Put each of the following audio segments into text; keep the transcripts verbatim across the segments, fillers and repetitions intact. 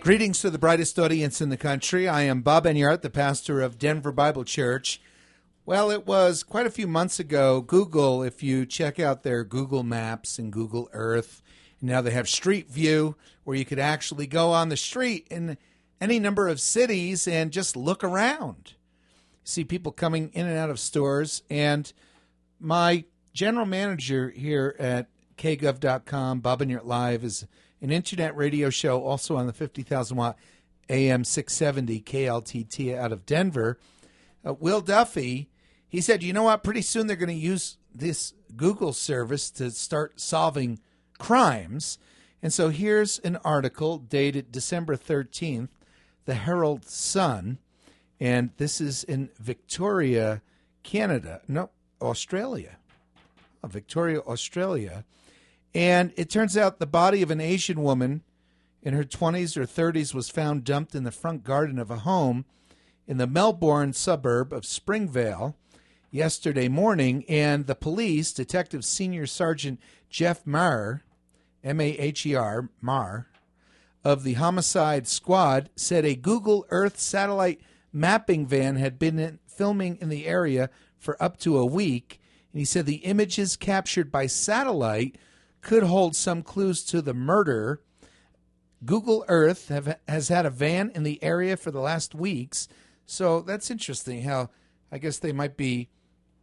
Greetings to the brightest audience in the country. I am Bob Enyart, the pastor of Denver Bible Church. Well, it was quite a few months ago, Google, if you check out their Google Maps and Google Earth, now they have Street View, where you could actually go on the street in any number of cities and just look around. See people coming in and out of stores. And my general manager here at K Gov dot com, Bob Enyart Live, is an internet radio show also on the fifty thousand watt A M six seventy K L T T out of Denver. Uh, Will Duffy, he said, you know what, pretty soon they're going to use this Google service to start solving crimes. And so here's an article dated December thirteenth, the Herald Sun, and this is in Victoria, Canada. No, Australia. Oh, Victoria, Australia. And it turns out the body of an Asian woman in her twenties or thirties was found dumped in the front garden of a home in the Melbourne suburb of Springvale yesterday morning. And the police, Detective Senior Sergeant Jeff Maher, M A H E R, Maher, of the Homicide Squad, said a Google Earth satellite mapping van had been in, filming in the area for up to a week. And he said the images captured by satellite could hold some clues to the murder. Google Earth have, has had a van in the area for the last weeks. So that's interesting how I guess they might be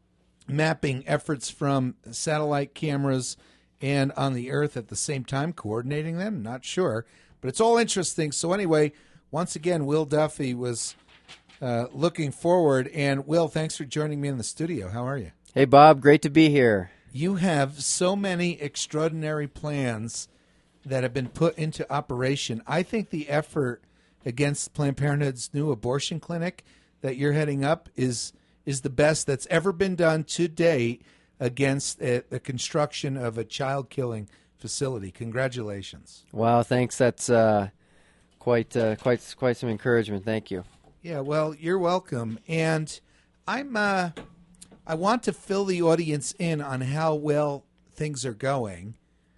mapping efforts from satellite cameras and on the Earth at the same time, coordinating them. Not sure. But it's all interesting. So anyway, once again, Will Duffy was uh, looking forward. And Will, thanks for joining me in the studio. How are you? Hey, Bob. Great to be here. You have so many extraordinary plans that have been put into operation. I think the effort against Planned Parenthood's new abortion clinic that you're heading up is is the best that's ever been done to date against a, the construction of a child-killing facility. Congratulations. Wow, thanks. That's uh, quite uh, quite quite some encouragement. Thank you. Yeah, well, you're welcome. And I'm uh, I want to fill the audience in on how well things are going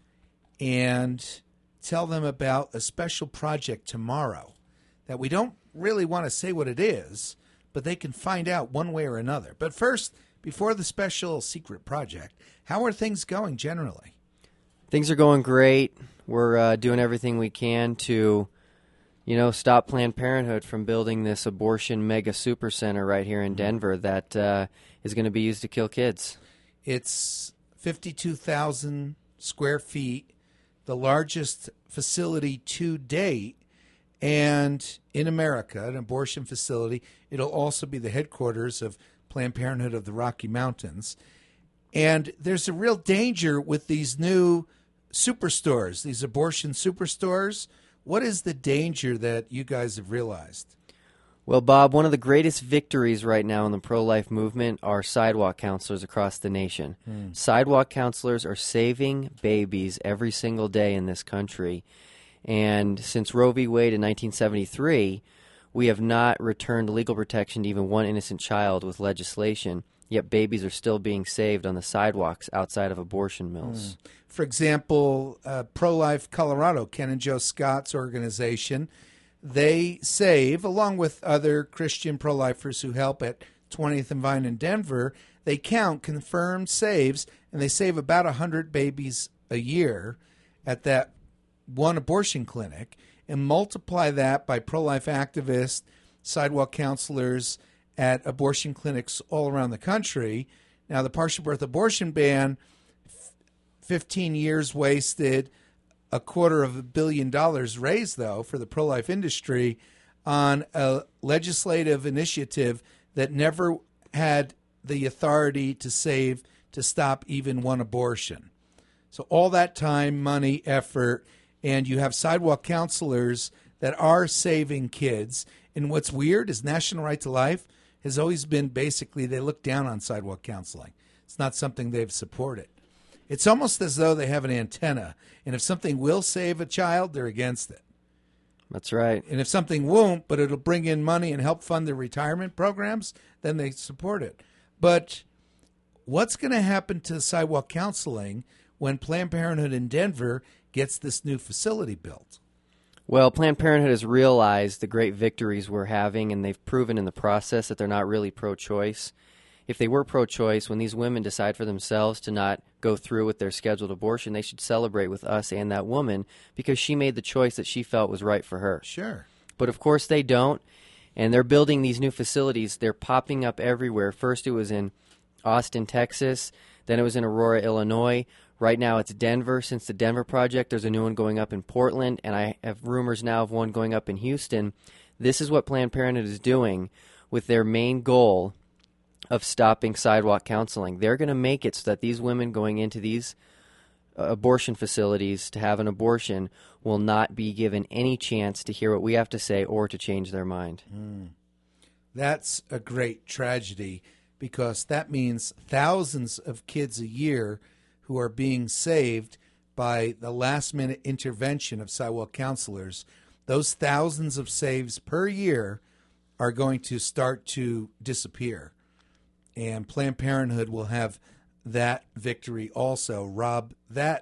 and tell them about a special project tomorrow that we don't really want to say what it is, but they can find out one way or another. But first, before the special secret project, how are things going generally? Things are going great. We're uh, doing everything we can to, you know, stop Planned Parenthood from building this abortion mega super center right here in Denver that uh, is going to be used to kill kids. It's fifty-two thousand square feet, the largest facility to date, and in America, an abortion facility. It'll also be the headquarters of Planned Parenthood of the Rocky Mountains. And there's a real danger with these new superstores, these abortion superstores. What is the danger that you guys have realized? Well, Bob, one of the greatest victories right now in the pro-life movement are sidewalk counselors across the nation. Mm. Sidewalk counselors are saving babies every single day in this country. And since Roe v. Wade in nineteen seventy-three, we have not returned legal protection to even one innocent child with legislation, yet babies are still being saved on the sidewalks outside of abortion mills. Mm. For example, uh, Pro-Life Colorado, Ken and Joe Scott's organization, they save, along with other Christian pro-lifers who help at twentieth and Vine in Denver, they count confirmed saves, and they save about one hundred babies a year at that one abortion clinic, and multiply that by pro-life activists, sidewalk counselors at abortion clinics all around the country. Now, the partial birth abortion ban, fifteen years wasted, a quarter of a billion dollars raised, though, for the pro-life industry on a legislative initiative that never had the authority to save, to stop even one abortion. So all that time, money, effort, and you have sidewalk counselors that are saving kids. And what's weird is National Right to Life has always been basically they look down on sidewalk counseling. It's not something they've supported. It's almost as though they have an antenna, and if something will save a child, they're against it. That's right. And if something won't, but it'll bring in money and help fund their retirement programs, then they support it. But what's going to happen to sidewalk counseling when Planned Parenthood in Denver gets this new facility built? Well, Planned Parenthood has realized the great victories we're having, and they've proven in the process that they're not really pro-choice. If they were pro-choice, when these women decide for themselves to not go through with their scheduled abortion, they should celebrate with us and that woman because she made the choice that she felt was right for her. Sure. But of course they don't, and they're building these new facilities. They're popping up everywhere. First it was in Austin, Texas. Then it was in Aurora, Illinois. Right now it's Denver. Since the Denver project, there's a new one going up in Portland, and I have rumors now of one going up in Houston. This is what Planned Parenthood is doing with their main goal of stopping sidewalk counseling. They're going to make it so that these women going into these uh, abortion facilities to have an abortion will not be given any chance to hear what we have to say or to change their mind. Mm. That's a great tragedy because that means thousands of kids a year who are being saved by the last-minute intervention of sidewalk counselors. Those thousands of saves per year are going to start to disappear. And Planned Parenthood will have that victory also, rob that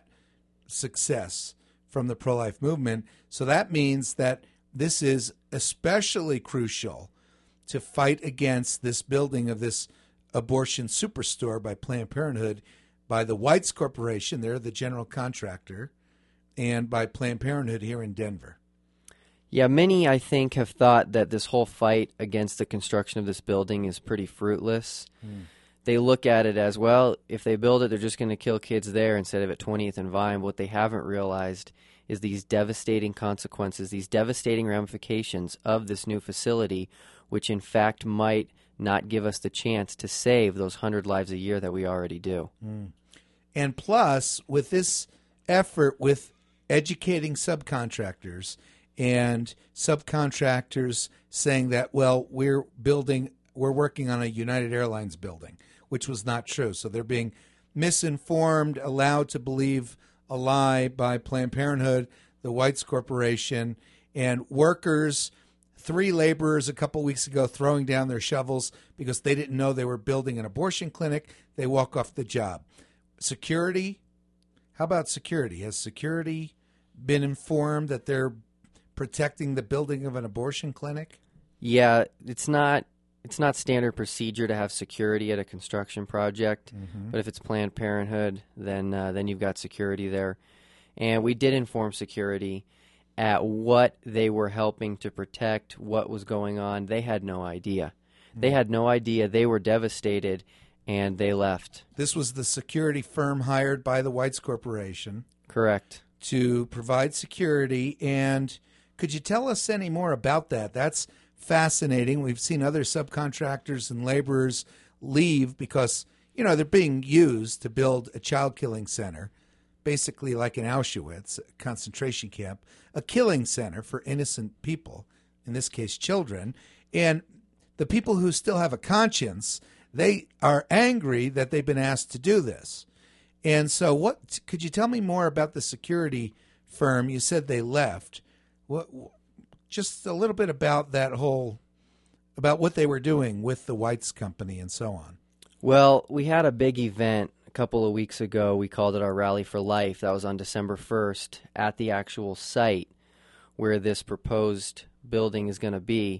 success from the pro-life movement. So that means that this is especially crucial to fight against this building of this abortion superstore by Planned Parenthood, by the Whites Corporation, they're the general contractor, and by Planned Parenthood here in Denver. Yeah, many, I think, have thought that this whole fight against the construction of this building is pretty fruitless. Mm. They look at it as, well, if they build it, they're just going to kill kids there instead of at twentieth and Vine. What they haven't realized is these devastating consequences, these devastating ramifications of this new facility, which in fact might not give us the chance to save those one hundred lives a year that we already do. Mm. And plus, with this effort with educating subcontractors and subcontractors saying that, well, we're building, we're working on a United Airlines building, which was not true. So they're being misinformed, allowed to believe a lie by Planned Parenthood, the Whites Corporation, and workers. Three laborers a couple weeks ago throwing down their shovels because they didn't know they were building an abortion clinic. They walk off the job. Security, how about security? Has security been informed that they're protecting the building of an abortion clinic? Yeah, it's not it's not standard procedure to have security at a construction project, mm-hmm. but if it's Planned Parenthood, then uh, then you've got security there. And we did inform security at what they were helping to protect, what was going on. They had no idea. Mm-hmm. They had no idea. They were devastated, and they left. This was the security firm hired by the Whites Corporation. Correct. To provide security. And could you tell us any more about that? That's fascinating. We've seen other subcontractors and laborers leave because, you know, they're being used to build a child killing center, basically like in Auschwitz, a concentration camp, a killing center for innocent people, in this case children. And the people who still have a conscience, they are angry that they've been asked to do this. And so what could you tell me more about the security firm? You said they left. What, just a little bit about that whole, about what they were doing with the Whites Company and so on. Well, we had a big event a couple of weeks ago. We called it our Rally for Life. That was on December first at the actual site where this proposed building is going to be.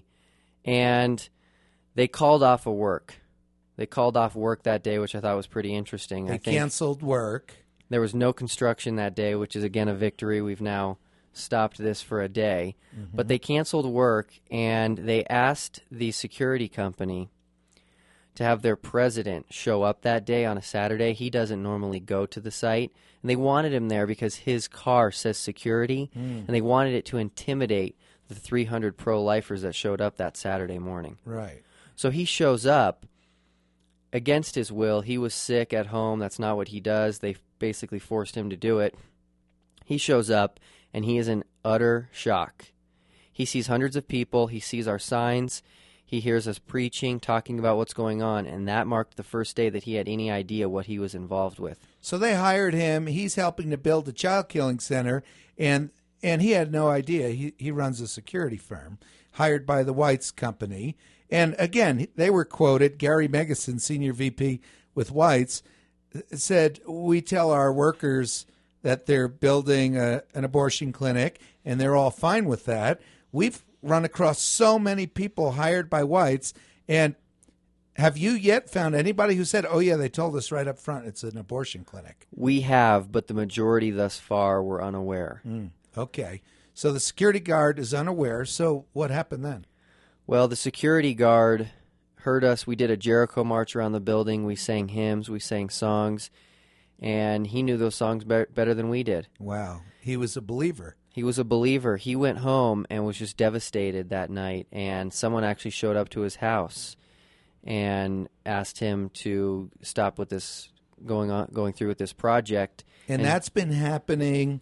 And they called off of work. They called off work that day, which I thought was pretty interesting. They I think canceled work. There was no construction that day, which is, again, a victory. We've now stopped this for a day. Mm-hmm. But they canceled work, and they asked the security company to have their president show up that day on a Saturday. He doesn't normally go to the site. And they wanted him there because his car says security, mm. and they wanted it to intimidate the three hundred pro-lifers that showed up that Saturday morning. Right. So he shows up against his will. He was sick at home. That's not what he does. They basically forced him to do it. He shows up, and he is in utter shock. He sees hundreds of people. He sees our signs. He hears us preaching, talking about what's going on, and that marked the first day that he had any idea what he was involved with. So they hired him. He's helping to build a child killing center, and and he had no idea. He he runs a security firm hired by the Whites Company. And again, they were quoted. Gary Megason, senior V P with Whites, said, "We tell our workers that they're building a, an abortion clinic, and they're all fine with that. We've run across so many people hired by whites, and have you yet found anybody who said, oh, yeah, they told us right up front it's an abortion clinic? We have, but the majority thus far were unaware. Mm, okay. So the security guard is unaware. So what happened then? Well, the security guard heard us. We did a Jericho march around the building. We sang hymns. We sang songs. And he knew those songs be- better than we did. Wow. He was a believer. He was a believer. He went home and was just devastated that night. And someone actually showed up to his house and asked him to stop with this, going on, going through with this project. And, and that's been happening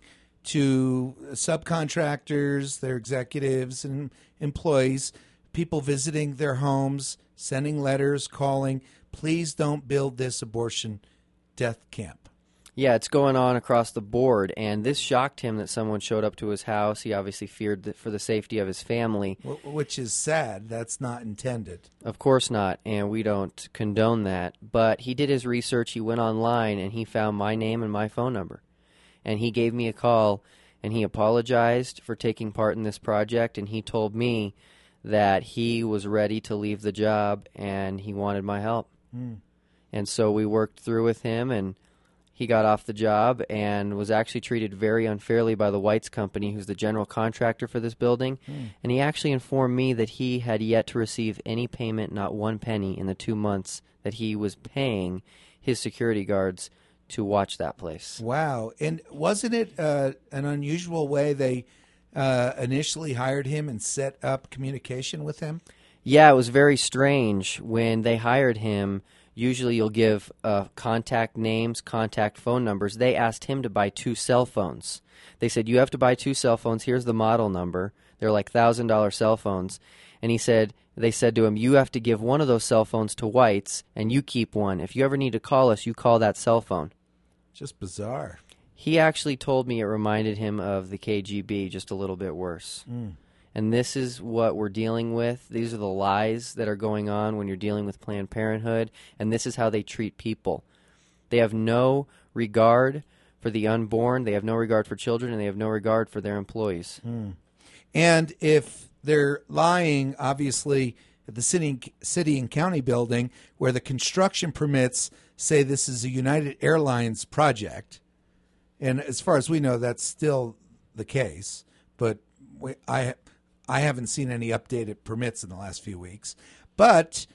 to subcontractors, their executives and employees, people visiting their homes, sending letters, calling, please don't build this abortion death camp. Yeah, it's going on across the board, and this shocked him that someone showed up to his house. He obviously feared that for the safety of his family. Which is sad. That's not intended. Of course not, and we don't condone that. But he did his research. He went online, and he found my name and my phone number. And he gave me a call, and he apologized for taking part in this project, and he told me that he was ready to leave the job, and he wanted my help. Mm. And so we worked through with him, and he got off the job and was actually treated very unfairly by the Whites Company, who's the general contractor for this building. Mm. And he actually informed me that he had yet to receive any payment, not one penny, in the two months that he was paying his security guards to watch that place. Wow. And wasn't it uh, an unusual way they uh, initially hired him and set up communication with him? Yeah, it was very strange. When they hired him, usually you'll give uh, contact names, contact phone numbers. They asked him to buy two cell phones. They said, you have to buy two cell phones. Here's the model number. They're like one thousand dollars cell phones. And he said, they said to him, you have to give one of those cell phones to whites, and you keep one. If you ever need to call us, you call that cell phone. Just bizarre. He actually told me it reminded him of the K G B, just a little bit worse. Mm. And this is what we're dealing with. These are the lies that are going on when you're dealing with Planned Parenthood, and this is how they treat people. They have no regard for the unborn, they have no regard for children, and they have no regard for their employees. Mm. And if they're lying, obviously, at the city, city and county building, where the construction permits say this is a United Airlines project, and as far as we know, that's still the case, but we, I... I haven't seen any updated permits in the last few weeks. But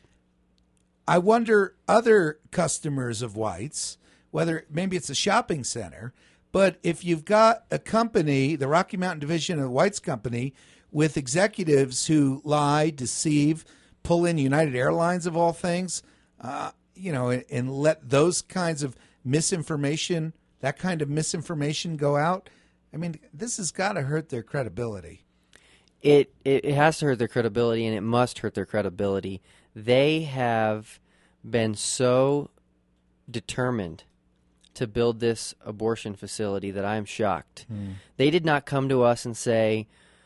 I wonder other customers of Whites, whether maybe it's a shopping center, but if you've got a company, the Rocky Mountain division of the Whites Company, with executives who lie, deceive, pull in United Airlines of all things, uh, you know, and, and let those kinds of misinformation, that kind of misinformation go out, I mean, this has got to hurt their credibility. It, it it has to hurt their credibility, and it must hurt their credibility. They have been so determined to build this abortion facility that I am shocked. Mm. They did not come to us and say,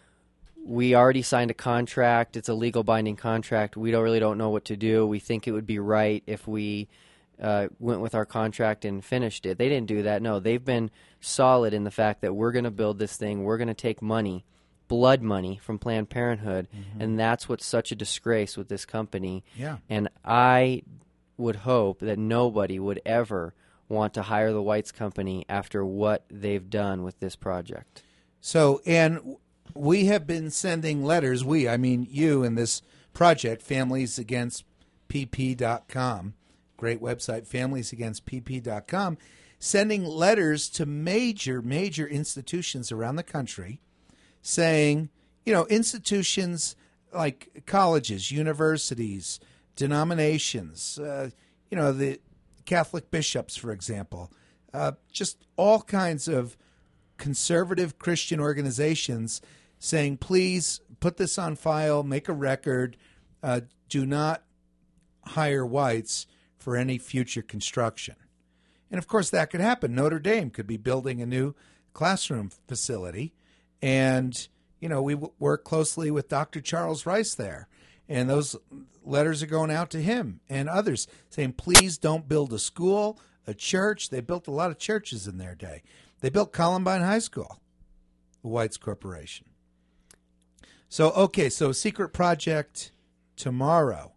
we already signed a contract, it's a legal binding contract, we don't really don't know what to do, we think it would be right if we uh, went with our contract and finished it. They didn't do that. No, they've been solid in the fact that we're going to build this thing, we're going to take money, blood money from Planned Parenthood, mm-hmm. and that's what's such a disgrace with this company. Yeah. And I would hope that nobody would ever want to hire the Whites Company after what they've done with this project. So, and we have been sending letters, we, I mean you in this project, families against p p dot com, great website, families against p p dot com, sending letters to major, major institutions around the country saying, you know, institutions like colleges, universities, denominations, uh, you know, the Catholic bishops, for example, uh, just all kinds of conservative Christian organizations saying, please put this on file, make a record, uh, do not hire whites for any future construction. And, of course, that could happen. Notre Dame could be building a new classroom facility. And, you know, we w- work closely with Doctor Charles Rice there. And those letters are going out to him and others saying, please don't build a school, a church. They built a lot of churches in their day. They built Columbine High School, the Whites Corporation. So, okay, so secret project tomorrow.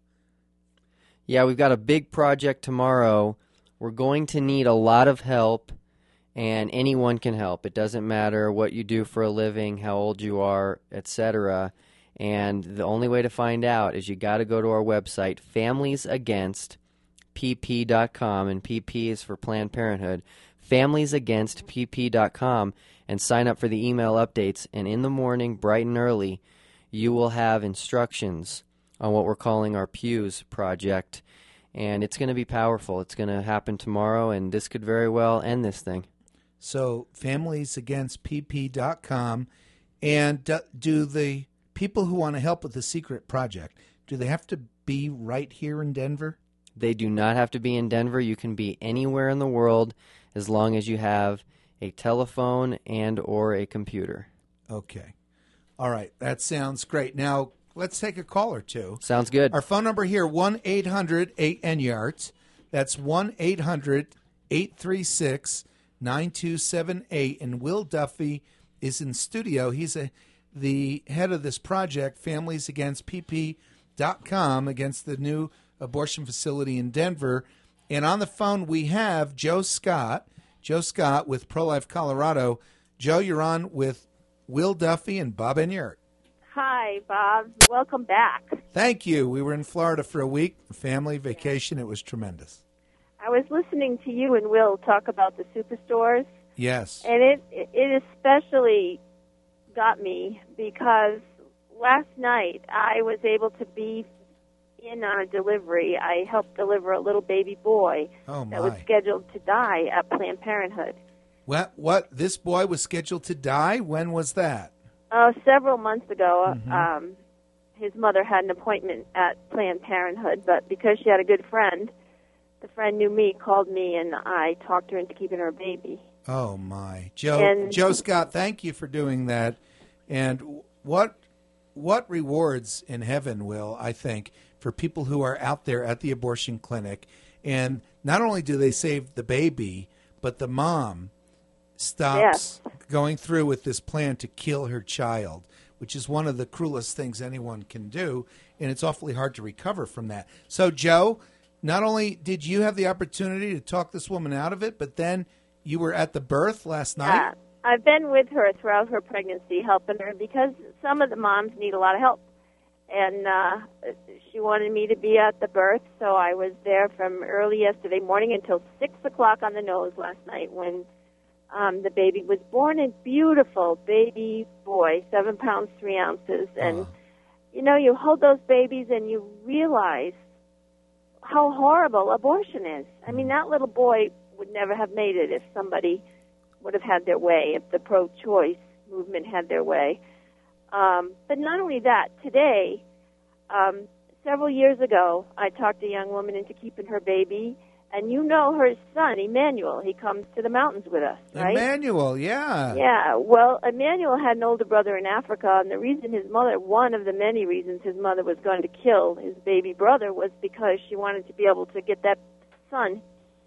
Yeah, we've got a big project tomorrow. We're going to need a lot of help, and anyone can help. It doesn't matter what you do for a living, how old you are, et cetera. And the only way to find out is you got to go to our website, families against p p dot com, and P P is for Planned Parenthood, families against p p dot com, and sign up for the email updates. And in the morning, bright and early, you will have instructions on what we're calling our Pews project. And it's going to be powerful. It's going to happen tomorrow, and this could very well end this thing. So, families against p p dot com. And do, do the people who want to help with the secret project, do they have to be right here in Denver? They do not have to be in Denver. You can be anywhere in the world as long as you have a telephone and or a computer. Okay. All right. That sounds great. Now, let's take a call or two. Sounds good. Our phone number here, one eight hundred eight N Y A R T. That's one eight hundred eight three six nine two seven eight. And Will Duffy is in studio. He's a, the head of this project, families against p p dot com, against the new abortion facility in Denver. And on the phone we have Joe Scott. Joe Scott with Pro-Life Colorado. Joe, you're on with Will Duffy and Bob Enyart. Hi, Bob. Welcome back. Thank you. We were in Florida for a week, family vacation. It was tremendous. I was listening to you and Will talk about the superstores. Yes. And it it especially got me because last night I was able to be in on a delivery. I helped deliver a little baby boy oh my. that was scheduled to die at Planned Parenthood. What? What? This boy was scheduled to die? When was that? Uh, several months ago, Mm-hmm. um, his mother had an appointment at Planned Parenthood, but because she had a good friend, the friend knew me, called me, and I talked her into keeping her baby. Oh, my. Joe, And- Joe Scott, thank you for doing that. And what what rewards in heaven, Will, I think, for people who are out there at the abortion clinic. And not only do they save the baby, but the mom stops Yes. going through with this plan to kill her child, which is one of the cruelest things anyone can do. And it's awfully hard to recover from that. So, Joe, not only did you have the opportunity to talk this woman out of it, but then you were at the birth last night? Yeah, I've been with her throughout her pregnancy, helping her, because some of the moms need a lot of help. And uh, she wanted me to be at the birth, so I was there from early yesterday morning until six o'clock on the nose last night when um, the baby was born. A beautiful baby boy, seven pounds, three ounces. And, Oh. you know, you hold those babies and you realize how horrible abortion is. I mean, that little boy would never have made it if somebody would have had their way, if the pro-choice movement had their way. Um, but not only that, today, um, several years ago, I talked a young woman into keeping her baby, and you know her son, Emmanuel. He comes to the mountains with us, right? Emmanuel, yeah. Yeah, well, Emmanuel had an older brother in Africa, and the reason his mother, one of the many reasons his mother was going to kill his baby brother was because she wanted to be able to get that son,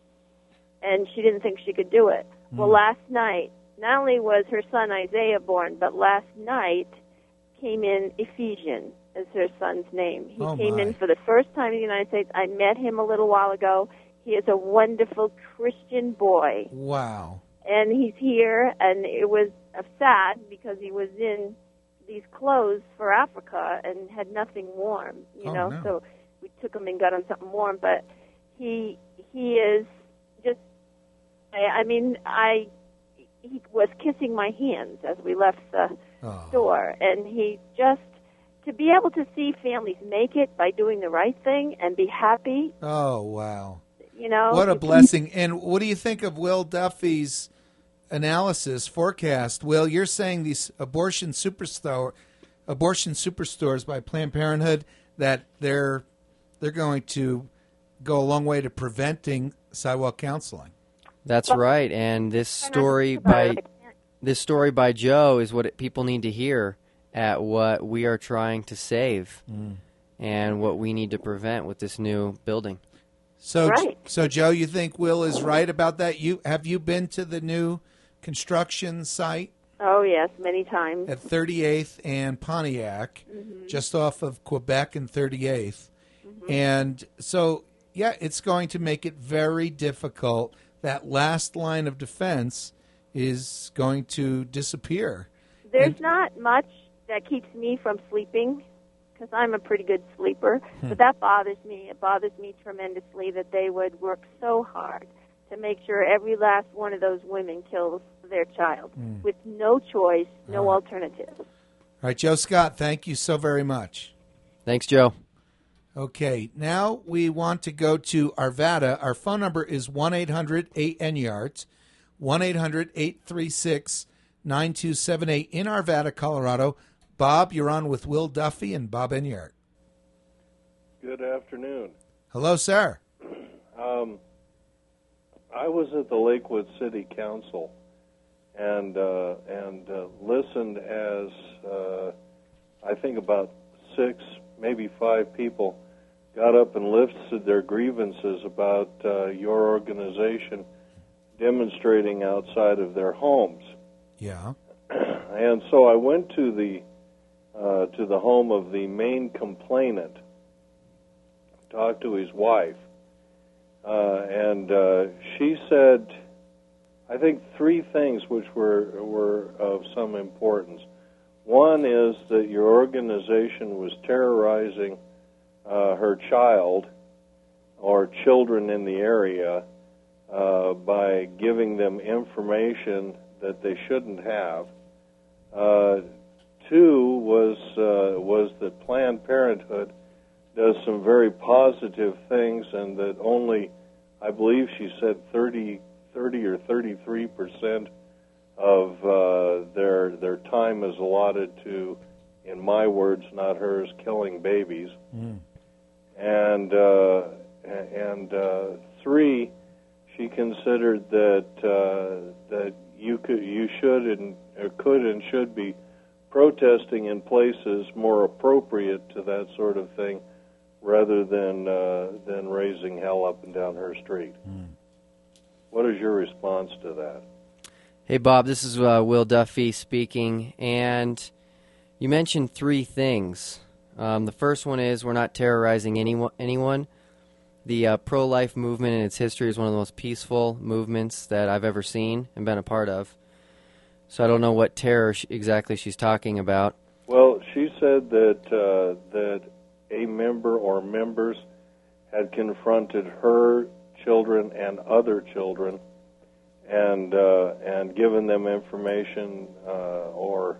and she didn't think she could do it. Mm. Well, last night, not only was her son Isaiah born, but last night came in Ephesian as her son's name. He oh came my. in for the first time in the United States. I met him a little while ago. He is a wonderful Christian boy. Wow. And he's here, and it was uh, sad because he was in these clothes for Africa and had nothing warm, you Oh, know. no. So we took him and got him something warm. But he he is just, I, I mean, I he was kissing my hands as we left the Oh. store, and he just, to be able to see families make it by doing the right thing and be happy, Oh, wow. you know. What a you- blessing. And what do you think of Will Duffy's analysis, forecast? Will, you're saying these abortion superstore, abortion superstores by Planned Parenthood, that they're they're going to go a long way to preventing sidewalk counseling. That's right. And this story by this story by Joe is what it, people need to hear at what we are trying to save Mm. and what we need to prevent with this new building. So, Right. so Joe, you think Will is right about that? You have you been to the new construction site Oh, yes, many times. at thirty-eighth and Pontiac, Mm-hmm. just off of Quebec and thirty-eighth. Mm-hmm. And so, yeah, it's going to make it very difficult. That last line of defense is going to disappear. There's And- not much that keeps me from sleeping, because I'm a pretty good sleeper, Hmm. but that bothers me. It bothers me tremendously that they would work so hard to make sure every last one of those women kills their child Hmm. with no choice, no All right. alternative. All right, Joe Scott, thank you so very much. Thanks, Joe. Okay, now we want to go to Arvada. Our phone number is one eight hundred eight N Y A R T, one eight hundred eight three six nine two seven eight in Arvada, Colorado. Bob, you're on with Will Duffy and Bob Enyart. Good afternoon. Hello, sir. Um, I was at the Lakewood City Council and uh, and uh, listened as uh, I think about six, maybe five people got up and listed their grievances about uh, your organization demonstrating outside of their homes. Yeah. And so I went to the uh, to the home of the main complainant, talked to his wife, uh, and uh, she said, I think three things which were were of some importance. One is that your organization was terrorizing uh, her child or children in the area uh, by giving them information that they shouldn't have. Uh, two was uh, was that Planned Parenthood does some very positive things, and that only, I believe she said, thirty, thirty or thirty-three percent of uh, their their time is allotted to, in my words, not hers, killing babies. Mm. And uh, and uh, three, she considered that uh, that you could, you should, and or could, and should be protesting in places more appropriate to that sort of thing, rather than uh, than raising hell up and down her street. Mm. What is your response to that? Hey, Bob, this is uh, Will Duffy speaking, and you mentioned three things. Um, the first one is we're not terrorizing anyone. anyone. The uh, pro-life movement in its history is one of the most peaceful movements that I've ever seen and been a part of. So I don't know what terror sh- exactly she's talking about. Well, she said that uh, that a member or members had confronted her children and other children, and uh, and given them information uh, or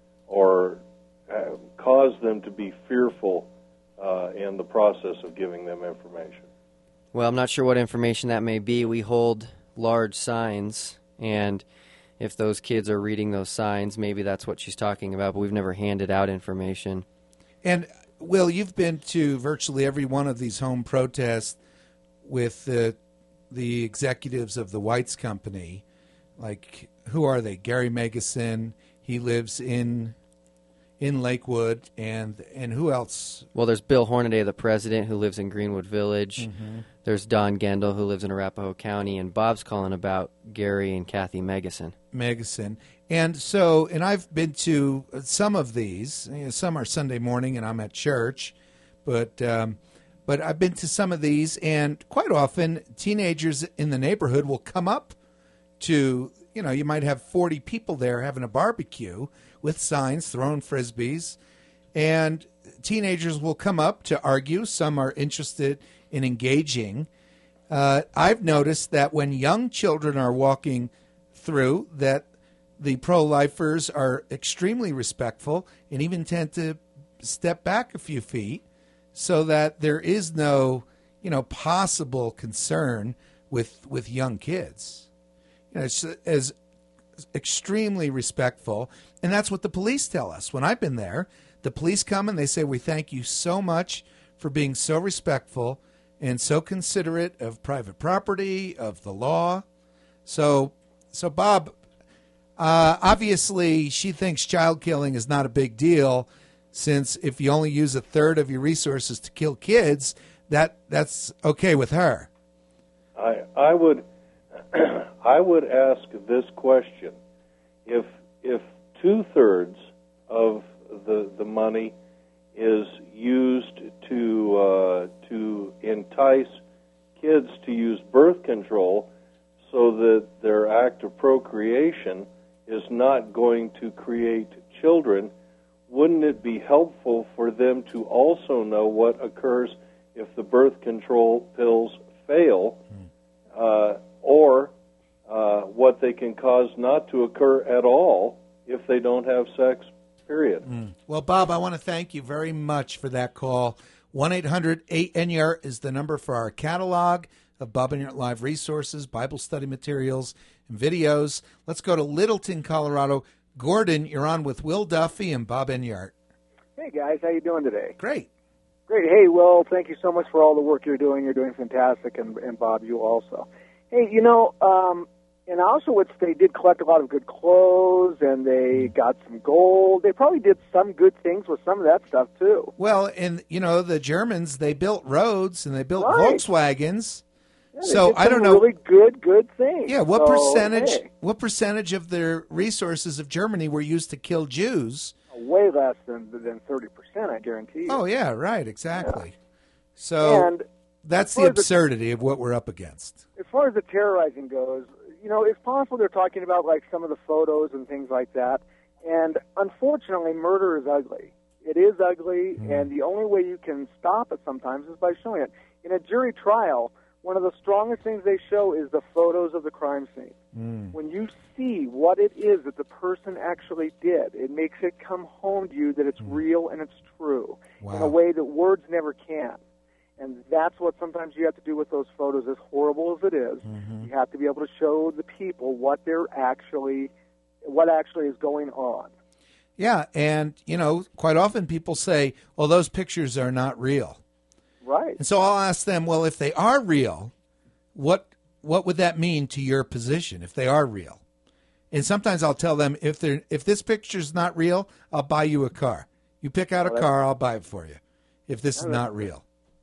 or uh, caused them to be fearful uh, in the process of giving them information. Well, I'm not sure what information that may be. We hold large signs, and if those kids are reading those signs, maybe that's what she's talking about, but we've never handed out information. And, Will, you've been to virtually every one of these home protests with the the executives of the Whites Company. Like, who are they? Gary Megason. He lives in in Lakewood, and and who else? Well, there's Bill Hornaday, the president, who lives in Greenwood Village. Mm-hmm. There's Don Gendel, who lives in Arapahoe County, and Bob's calling about Gary and Kathy Megason. Megason. And so, and I've been to some of these. You know, some are Sunday morning, and I'm at church, but um, but I've been to some of these, and quite often teenagers in the neighborhood will come up to, you know, you might have forty people there having a barbecue with signs, throwing frisbees, and teenagers will come up to argue. Some are interested in engaging. Uh, I've noticed that when young children are walking through, that the pro-lifers are extremely respectful and even tend to step back a few feet so that there is no, you know, possible concern with with young kids. You know, it's as extremely respectful, and that's what the police tell us. When I've been there, the police come and they say, "We thank you so much for being so respectful and so considerate of private property, of the law." So, so Bob, uh, obviously she thinks child killing is not a big deal, since if you only use a third of your resources to kill kids, that that's okay with her. I I would I would ask this question: if if two thirds of the the money is used to uh, to entice kids to use birth control, so that their act of procreation is not going to create children, wouldn't it be helpful for them to also know what occurs if the birth control pills fail, uh, or uh, what they can cause not to occur at all if they don't have sex, period? Mm. Well, Bob, I want to thank you very much for that call. one eight hundred eight N Y A R is the number for our catalog of Bob Enyart Live resources, Bible study materials, and videos. Let's go to Littleton, Colorado. Gordon, you're on with Will Duffy and Bob Enyart. Hey, guys. How you doing today? Great. Great. Hey, Will, thank you so much for all the work you're doing. You're doing fantastic, and, and Bob, you also. Hey, you know, um, in Auschwitz, they did collect a lot of good clothes, and they got some gold. They probably did some good things with some of that stuff, too. Well, and, you know, the Germans, they built roads, and they built Right. Volkswagens. Yeah, they So did I some don't know. really good, good things. Yeah, what So, percentage? hey, What percentage of their resources of Germany were used to kill Jews? way less than than thirty percent, I guarantee you. Oh yeah, right, exactly. So And that's as the far as the- absurdity of what we're up against. as far as the terrorizing goes, you know, it's possible they're talking about like some of the photos and things like that. And unfortunately, murder is ugly. It is ugly, Mm. and the only way you can stop it sometimes is by showing it. In a jury trial, one of the strongest things they show is the photos of the crime scene. Mm. When you see what it is that the person actually did, it makes it come home to you that it's real and it's true in Wow. a way that words never can. And that's what sometimes you have to do with those photos, as horrible as it is. Mm-hmm. You have to be able to show the people what they're actually, what actually is going on. Yeah, and you know, quite often people say, "Well, those pictures are not real." Right. And so I'll ask them, "Well, if they are real, what what would that mean to your position if they are real?" And sometimes I'll tell them, "If they if this picture's not real, I'll buy you a car. You pick out a Well, car, I'll buy it for you. If this is Oh, not real."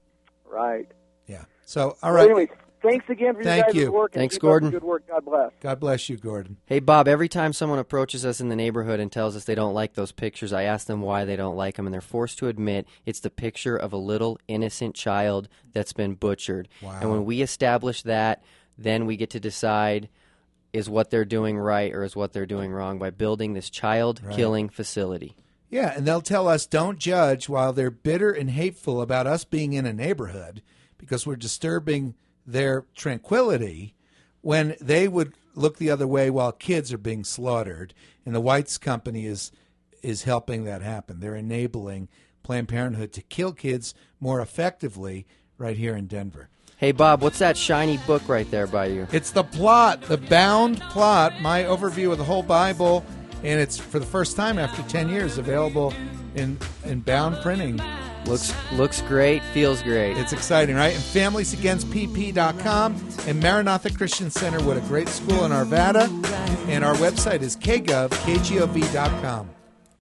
Right. Yeah. So, all Well, right. anyway, thanks again for Thank your guys' you. work. and Thanks, keep up the Gordon. Good work. God bless. God bless you, Gordon. Hey, Bob, every time someone approaches us in the neighborhood and tells us they don't like those pictures, I ask them why they don't like them, and they're forced to admit it's the picture of a little innocent child that's been butchered. Wow. And when we establish that, then we get to decide is what they're doing right or is what they're doing wrong by building this child-killing facility. Yeah, and they'll tell us don't judge while they're bitter and hateful about us being in a neighborhood because we're disturbing their tranquility, when they would look the other way while kids are being slaughtered. And the Whites Company is is helping that happen. They're enabling Planned Parenthood to kill kids more effectively right here in Denver. Hey, Bob, what's that shiny book right there by you? It's the plot, the bound plot, my overview of the whole Bible, and it's for the first time after ten years available in in bound printing. Looks looks great, feels great. It's exciting, right? And families against p p dot com and Maranatha Christian Center, what a great school in Arvada. And our website is k gov, k gov dot com.